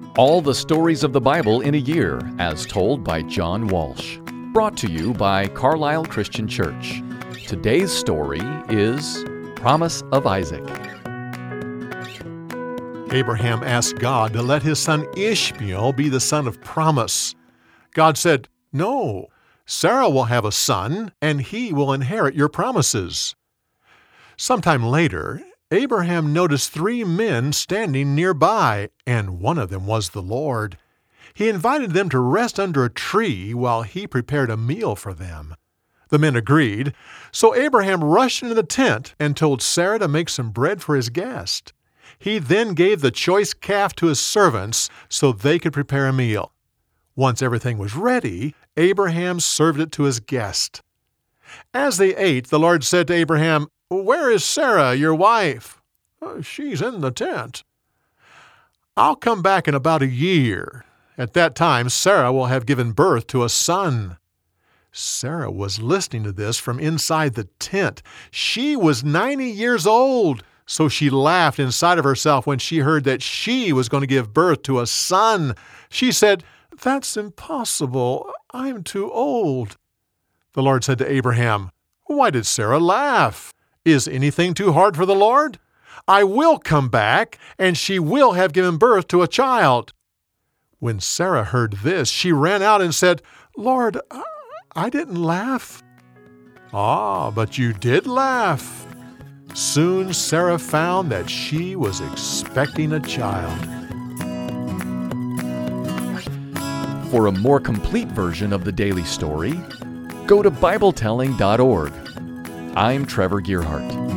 All the stories of the Bible in a year, as told by John Walsh. Brought to you by Carlisle Christian Church. Today's story is Promise of Isaac. Abraham asked God to let his son Ishmael be the son of promise. God said, "No, Sarah will have a son, and he will inherit your promises." Sometime later, Abraham noticed 3 men standing nearby, and one of them was the Lord. He invited them to rest under a tree while he prepared a meal for them. The men agreed, so Abraham rushed into the tent and told Sarah to make some bread for his guest. He then gave the choice calf to his servants so they could prepare a meal. Once everything was ready, Abraham served it to his guest. As they ate, the Lord said to Abraham, "Where is Sarah, your wife?" "She's in the tent." "I'll come back in about a year. At that time, Sarah will have given birth to a son." Sarah was listening to this from inside the tent. She was 90 years old, so she laughed inside of herself when she heard that she was going to give birth to a son. She said, "That's impossible. I'm too old." The Lord said to Abraham, "Why did Sarah laugh? Is anything too hard for the Lord? I will come back, and she will have given birth to a child." When Sarah heard this, she ran out and said, "Lord, I didn't laugh." "Ah, but you did laugh." Soon Sarah found that she was expecting a child. For a more complete version of the daily story, go to BibleTelling.org. I'm Trevor Gearhart.